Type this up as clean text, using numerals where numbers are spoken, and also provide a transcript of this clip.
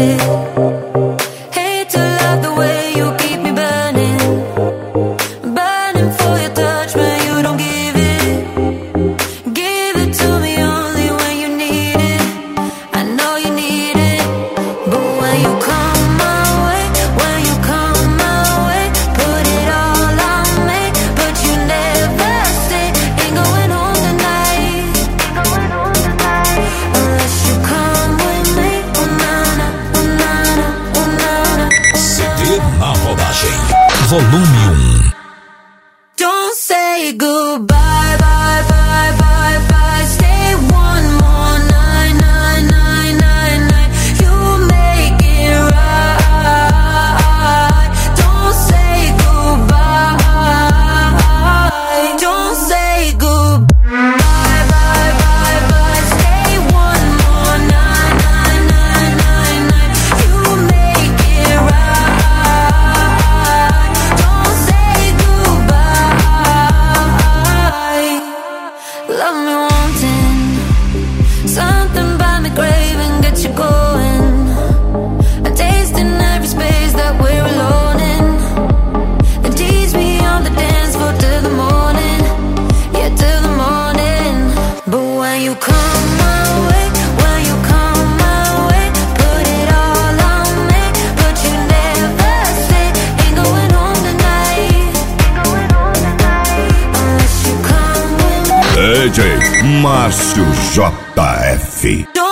it. Hate to love the way you keep me burning, burning for your touch, but you don't give it. Give it to me only when you need it. I know you need it, but when you come my way, when you come my way, put it all on me, but you never stay. Ain't going home tonight, unless you come with me. Oh nana, oh nana, oh nana. CD na rodagem, volume 1. Don't say goodbye, bye, bye, bye, bye. Stay one more night, night, night, night, night. You make it right. Don't say goodbye. Don't say goodbye, bye, bye, bye. Stay one more night, night, night, night, night. You make it right. Don't say goodbye. Love me wanting something by me, craving, get you going. A taste in every space that we're alone in. And tease me on the dance floor till the morning, yeah, till the morning. But when you come my way, when you come my way, put it all on me, but you never stay. Ain't going home tonight, unless you come with me. DJ Márcio JF.